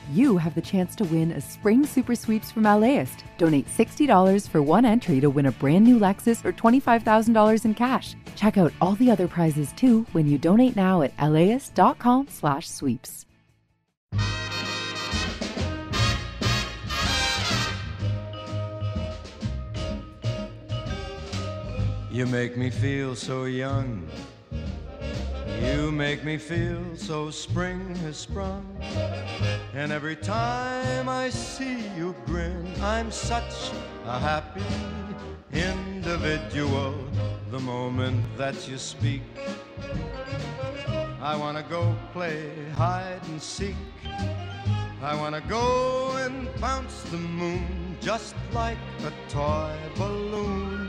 you have the chance to win a spring super sweeps from LAist. Donate $60 for one entry to win a brand new Lexus or $25,000 in cash. Check out all the other prizes too when you donate now at LAist.com/sweeps. You make me feel so young. You make me feel so spring has sprung. And every time I see you grin, I'm such a happy individual. The moment that you speak, I wanna go play hide and seek. I wanna go and bounce the moon just like a toy balloon.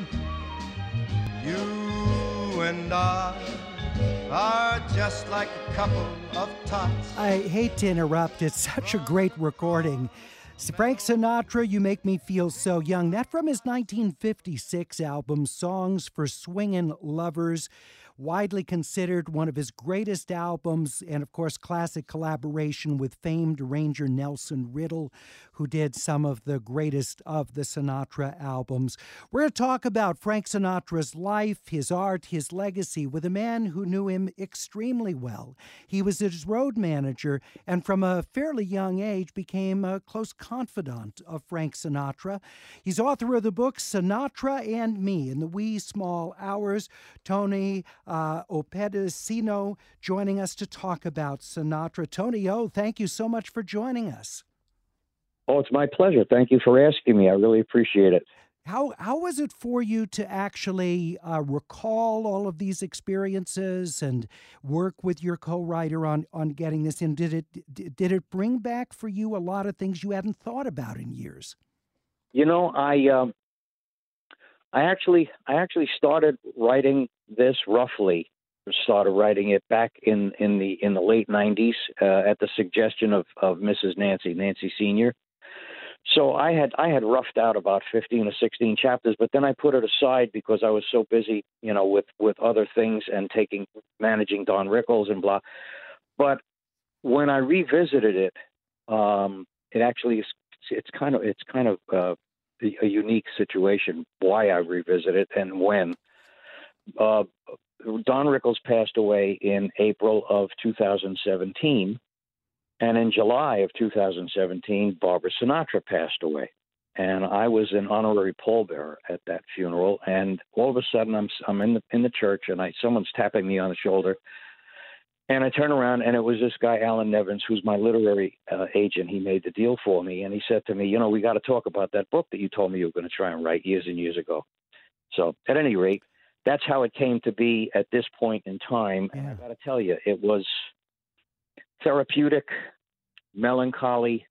You and I are just like a couple of tots. I hate to interrupt. It's such a great recording. Frank Sinatra, You Make Me Feel So Young. That from his 1956 album, Songs for Swingin' Lovers. Widely considered one of his greatest albums, and of course, classic collaboration with famed arranger Nelson Riddle, who did some of the greatest of the Sinatra albums. We're going to talk about Frank Sinatra's life, his art, his legacy with a man who knew him extremely well. He was his road manager, and from a fairly young age became a close confidant of Frank Sinatra. He's author of the book Sinatra and Me in the Wee Small Hours. Tony Opedicino joining us to talk about Sinatra. Tony O, thank you so much for joining us. Oh, it's my pleasure. Thank you for asking me. I really appreciate it. How was it for you to actually recall all of these experiences and work with your co-writer on getting this in? Did it bring back for you a lot of things you hadn't thought about in years? You know, I actually started writing this roughly. Started writing it back in the late '90s at the suggestion of Mrs. Nancy Senior. So I had roughed out about 15 or 16 chapters, but then I put it aside because I was so busy, with other things and managing Don Rickles and blah. But when I revisited it, it actually is it's kind of a unique situation. Why I revisit it and when. Don Rickles passed away in April of 2017. And in July of 2017, Barbara Sinatra passed away. And I was an honorary pallbearer at that funeral. And all of a sudden, I'm in the church, and someone's tapping me on the shoulder. And I turn around, and it was this guy, Alan Nevins, who's my literary agent. He made the deal for me. And he said to me, we got to talk about that book that you told me you were going to try and write years and years ago. So at any rate, that's how it came to be at this point in time. Yeah. And I got to tell you, it was therapeutic, melancholy,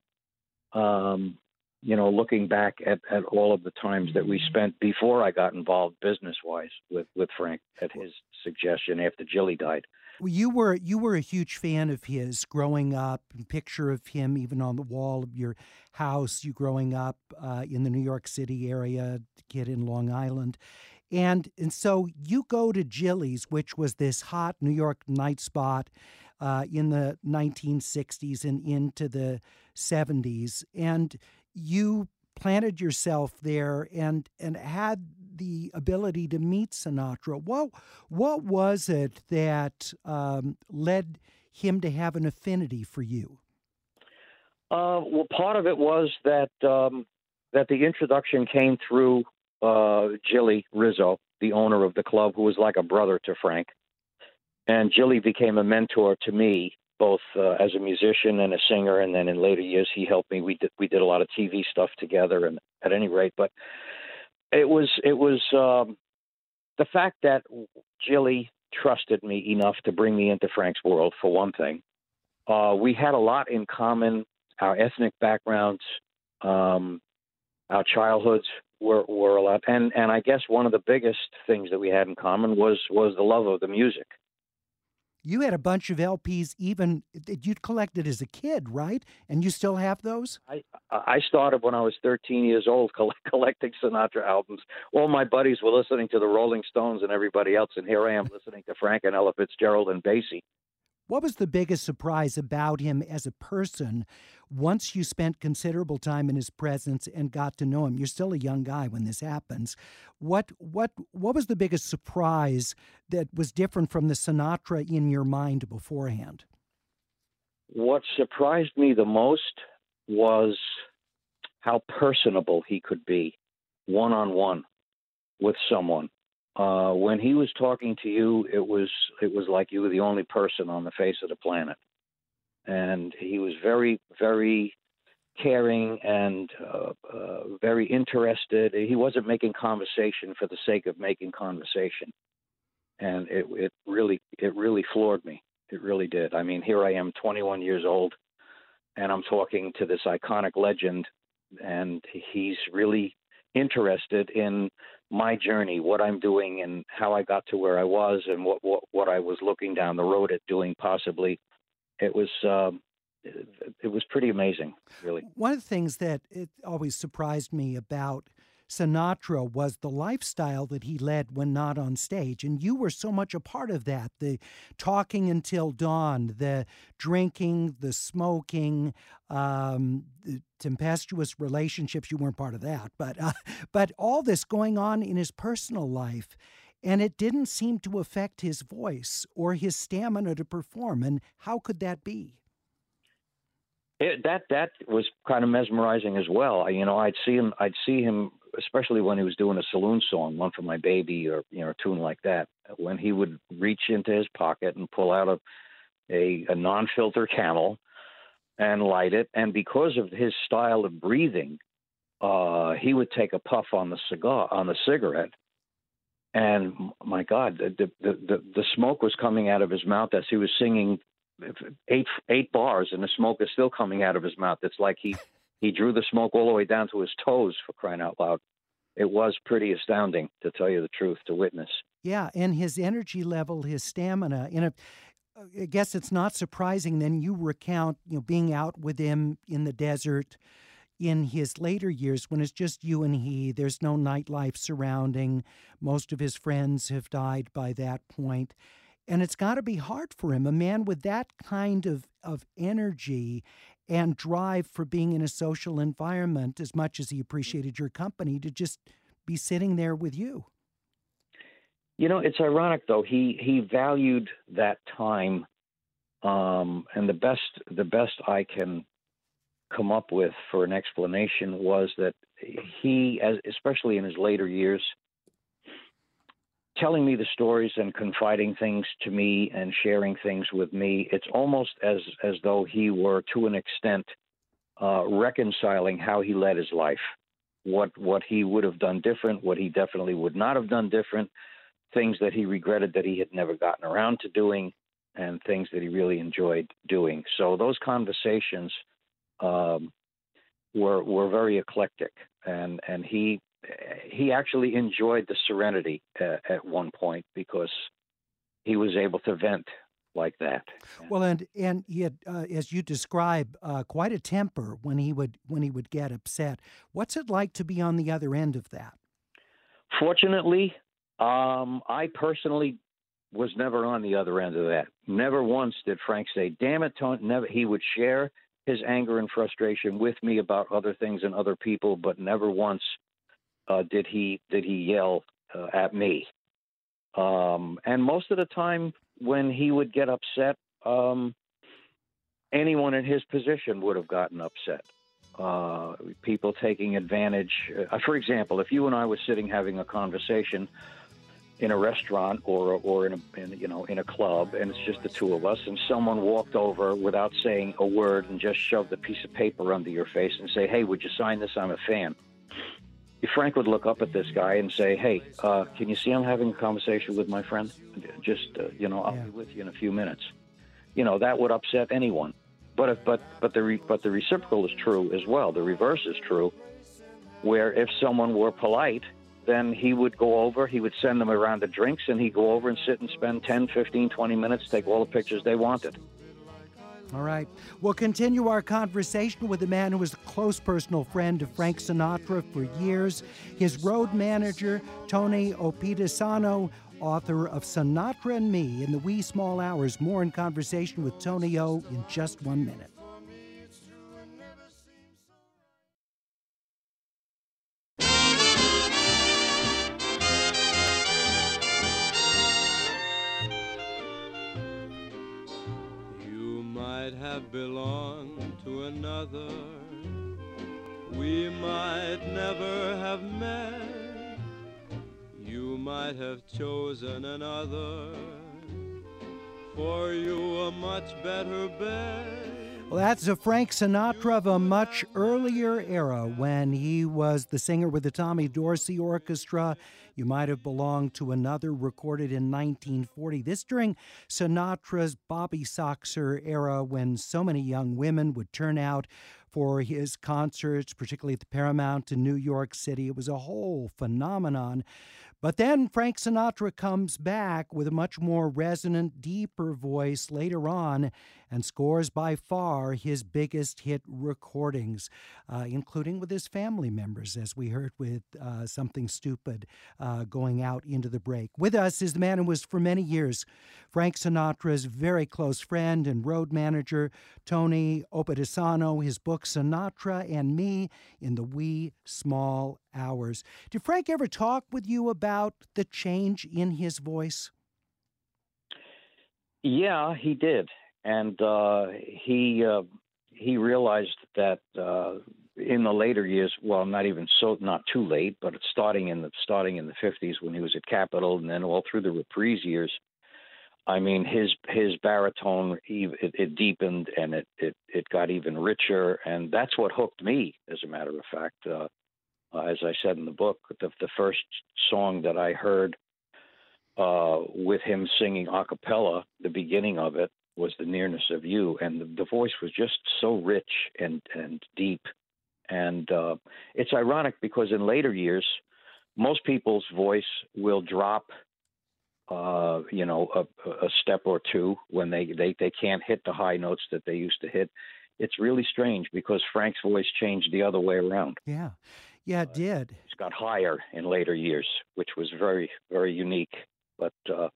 looking back at all of the times that we spent before I got involved business-wise with Frank at his suggestion after Jilly died. Well, you were a huge fan of his growing up, picture of him even on the wall of your house, you growing up in the New York City area, kid in Long Island. And so you go to Jilly's, which was this hot New York night spot in the 1960s and into the 70s. And you planted yourself there and had the ability to meet Sinatra. What was it that led him to have an affinity for you? Well, part of it was that the introduction came through Jilly Rizzo, the owner of the club, who was like a brother to Frank. And Jilly became a mentor to me, both as a musician and a singer. And then in later years, he helped me. We did a lot of TV stuff together. And at any rate, but it was the fact that Jilly trusted me enough to bring me into Frank's world, for one thing. We had a lot in common. Our ethnic backgrounds, our childhoods were a lot. And I guess one of the biggest things that we had in common was the love of the music. You had a bunch of LPs even that you'd collected as a kid, right? And you still have those? I started when I was 13 years old collecting Sinatra albums. All my buddies were listening to the Rolling Stones and everybody else, and here I am listening to Frank and Ella Fitzgerald and Basie. What was the biggest surprise about him as a person once you spent considerable time in his presence and got to know him? You're still a young guy when this happens. What was the biggest surprise that was different from the Sinatra in your mind beforehand? What surprised me the most was how personable he could be one-on-one with someone. When he was talking to you, it was like you were the only person on the face of the planet. And he was very, very caring and very interested. He wasn't making conversation for the sake of making conversation. And it really floored me. It really did. I mean, here I am, 21 years old, and I'm talking to this iconic legend, and he's really interested in my journey, what I'm doing, and how I got to where I was, and what I was looking down the road at doing possibly. It was pretty amazing, really. One of the things that it always surprised me about Sinatra was the lifestyle that he led when not on stage. And you were so much a part of that. The talking until dawn, the drinking, the smoking, the tempestuous relationships. You weren't part of that. But all this going on in his personal life. And it didn't seem to affect his voice or his stamina to perform. And how could that be? That was kind of mesmerizing as well. I'd see him, especially when he was doing a saloon song, One for My Baby, or a tune like that, when he would reach into his pocket and pull out a non-filter Camel and light it. And because of his style of breathing, he would take a puff on the cigarette. And my God, the smoke was coming out of his mouth as he was singing 8 bars, and the smoke is still coming out of his mouth. It's like he drew the smoke all the way down to his toes, for crying out loud. It was pretty astounding, to tell you the truth, to witness. Yeah, and his energy level, his stamina. I guess it's not surprising then you recount, being out with him in the desert in his later years when it's just you and he. There's no nightlife surrounding. Most of his friends have died by that point. And it's got to be hard for him, a man with that kind of energy and drive for being in a social environment, as much as he appreciated your company, to just be sitting there with you. It's ironic, though. He valued that time, and the best I can come up with for an explanation was that he, especially in his later years, telling me the stories and confiding things to me and sharing things with me, it's almost as though he were, to an extent, reconciling how he led his life, what he would have done different, what he definitely would not have done different, things that he regretted that he had never gotten around to doing, and things that he really enjoyed doing. So those conversations were very eclectic, and he actually enjoyed the serenity at one point because he was able to vent like that. Well, and he had, as you describe, quite a temper when he would get upset. What's it like to be on the other end of that? Fortunately, I personally was never on the other end of that. Never once did Frank say, "Damn it, Tony." Never. He would share his anger and frustration with me about other things and other people, but never once did he yell at me. And most of the time when he would get upset, anyone in his position would have gotten upset. People taking advantage. For example, if you and I were sitting having a conversation in a restaurant or in a club, and it's just the two of us, and someone walked over without saying a word and just shoved a piece of paper under your face and say, "Hey, would you sign this? I'm a fan." Frank would look up at this guy and say, "Hey, can you see I'm having a conversation with my friend? Just, I'll be with you in a few minutes." That would upset anyone. But the reciprocal is true as well. The reverse is true, where if someone were polite, then he would go over, he would send them a round of drinks, and he'd go over and sit and spend 10, 15, 20 minutes, take all the pictures they wanted. All right. We'll continue our conversation with a man who was a close personal friend of Frank Sinatra for years, his road manager, Tony Opitisano, author of Sinatra and Me in the Wee Small Hours. More in conversation with Tony O in just 1 minute. You might have belonged to another. We might never have met. You might have chosen another. For you a much better bet. Well, that's a Frank Sinatra of a much earlier era when he was the singer with the Tommy Dorsey Orchestra. You Might Have Belonged to Another, recorded in 1940. This during Sinatra's Bobby Soxer era, when so many young women would turn out for his concerts, particularly at the Paramount in New York City. It was a whole phenomenon. But then Frank Sinatra comes back with a much more resonant, deeper voice later on and scores by far his biggest hit recordings, including with his family members, as we heard with Something Stupid going out into the break. With us is the man who was for many years Frank Sinatra's very close friend and road manager, Tony Opedisano. His book, Sinatra and Me in the Wee Small Hours. Did Frank ever talk with you about the change in his voice? Yeah, he did, and he realized that in the later years, well, not too late, but starting in the 50s when he was at Capitol, and then all through the Reprise years. I mean, his baritone, it deepened and it got even richer, and that's what hooked me. As a matter of fact, as I said in the book, the first song that I heard with him singing a cappella, the beginning of it was The Nearness of You, and the voice was just so rich and deep. And it's ironic because in later years, most people's voice will drop a step or two when they can't hit the high notes that they used to hit. It's really strange because Frank's voice changed the other way around. Yeah, it did. It's got higher in later years, which was very, very unique. But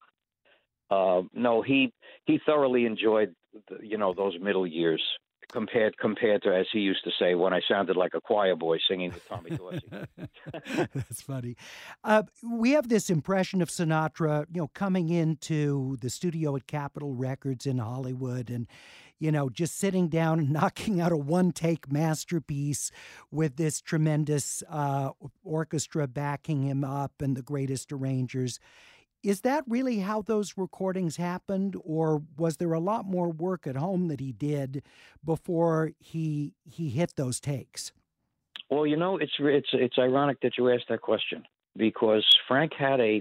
no, he thoroughly enjoyed those middle years compared to, as he used to say, when I sounded like a choir boy singing with Tommy Dorsey. That's funny. We have this impression of Sinatra, coming into the studio at Capitol Records in Hollywood and, just sitting down and knocking out a one-take masterpiece with this tremendous orchestra backing him up and the greatest arrangers. Is that really how those recordings happened, or was there a lot more work at home that he did before he hit those takes? Well, it's ironic that you asked that question because Frank had a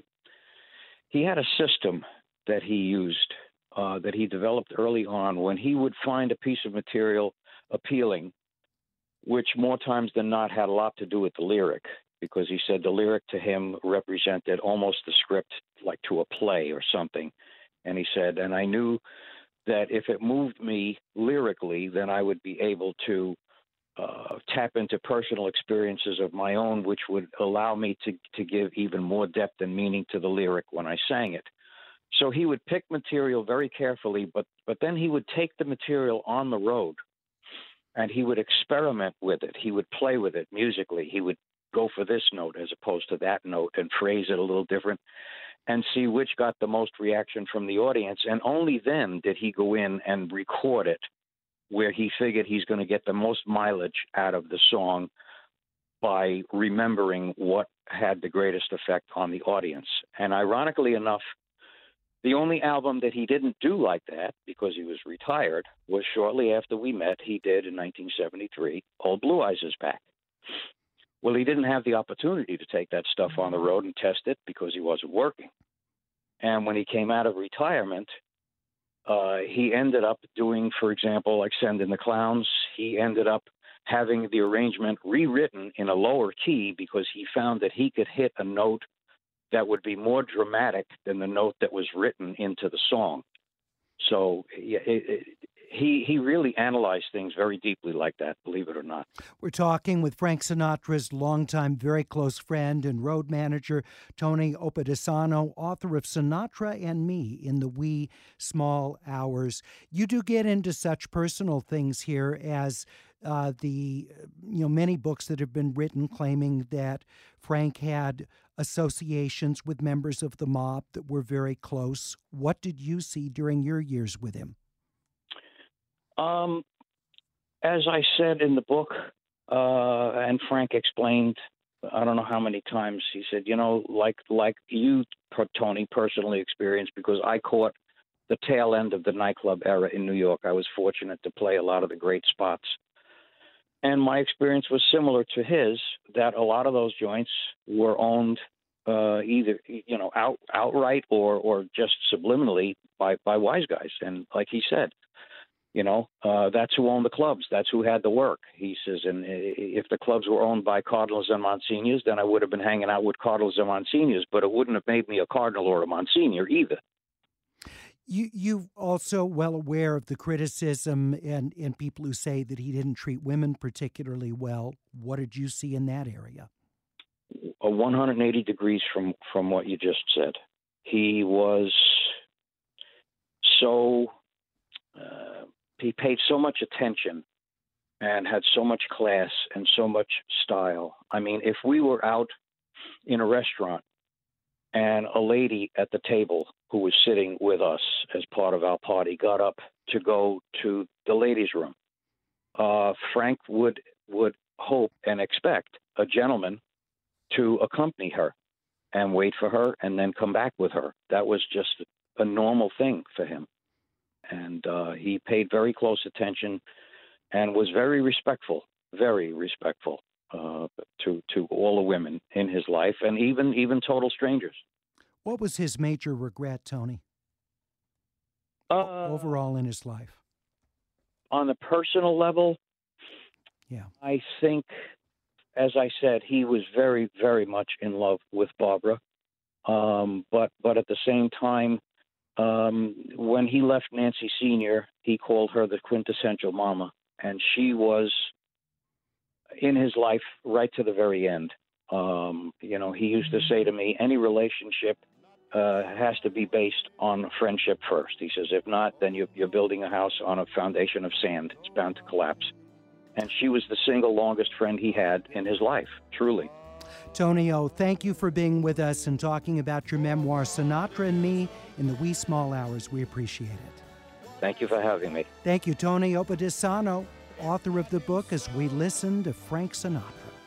system that he used that he developed early on when he would find a piece of material appealing, which more times than not had a lot to do with the lyric. Because he said the lyric to him represented almost the script like to a play or something. And he said, and I knew that if it moved me lyrically, then I would be able to tap into personal experiences of my own, which would allow me to give even more depth and meaning to the lyric when I sang it. So he would pick material very carefully, but then he would take the material on the road and he would experiment with it. He would play with it musically. He would go for this note as opposed to that note and phrase it a little different and see which got the most reaction from the audience. And only then did he go in and record it where he figured he's going to get the most mileage out of the song by remembering what had the greatest effect on the audience. And ironically enough, the only album that he didn't do like that, because he was retired, was shortly after we met, he did in 1973, Old Blue Eyes Is Back. Well, he didn't have the opportunity to take that stuff on the road and test it because he wasn't working. And when he came out of retirement, he ended up doing, for example, like Send in the Clowns. He ended up having the arrangement rewritten in a lower key because he found that he could hit a note that would be more dramatic than the note that was written into the song. So he really analyzed things very deeply like that, believe it or not. We're talking with Frank Sinatra's longtime very close friend and road manager, Tony Opadesano, author of Sinatra and Me in the Wee Small Hours. You do get into such personal things here as the many books that have been written claiming that Frank had associations with members of the mob that were very close. What did you see during your years with him? As I said in the book, and Frank explained, I don't know how many times, he said, like you, Tony, personally experienced, because I caught the tail end of the nightclub era in New York. I was fortunate to play a lot of the great spots. And my experience was similar to his, that a lot of those joints were owned either, outright or just subliminally by wise guys. And like he said, that's who owned the clubs. That's who had the work. He says, and if the clubs were owned by cardinals and monsignors, then I would have been hanging out with cardinals and monsignors, but it wouldn't have made me a cardinal or a monsignor either. You also well aware of the criticism and people who say that he didn't treat women particularly well. What did you see in that area? 180 degrees from what you just said. He was so... he paid so much attention and had so much class and so much style. I mean, if we were out in a restaurant and a lady at the table who was sitting with us as part of our party got up to go to the ladies' room, Frank would hope and expect a gentleman to accompany her and wait for her and then come back with her. That was just a normal thing for him. And he paid very close attention and was very respectful to all the women in his life, and even total strangers. What was his major regret, Tony, overall in his life? On the personal level, yeah, I think, as I said, he was very, very much in love with Barbara. But at the same time, when he left Nancy Sr., he called her the quintessential mama, and she was in his life right to the very end. He used to say to me, any relationship has to be based on friendship first. He says, if not, then you're building a house on a foundation of sand. It's bound to collapse. And she was the single longest friend he had in his life, truly. Tony O, thank you for being with us and talking about your memoir, Sinatra and Me, in the Wee Small Hours. We appreciate it. Thank you for having me. Thank you, Tony Opadesano, author of the book As We Listen to Frank Sinatra.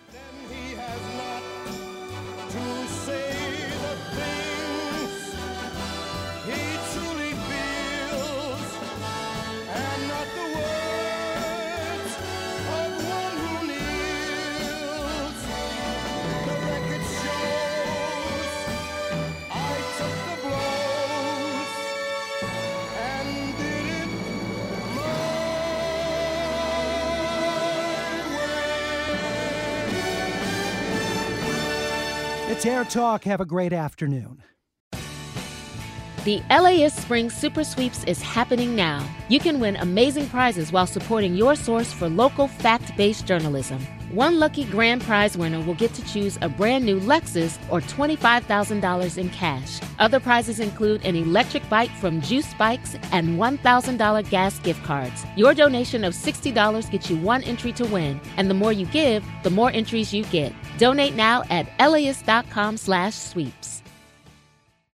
It's Air Talk. Have a great afternoon. The LAist Spring Super Sweeps is happening now. You can win amazing prizes while supporting your source for local fact-based journalism. One lucky grand prize winner will get to choose a brand new Lexus or $25,000 in cash. Other prizes include an electric bike from Juice Bikes and $1,000 gas gift cards. Your donation of $60 gets you one entry to win, and the more you give, the more entries you get. Donate now at LAist.com/sweeps.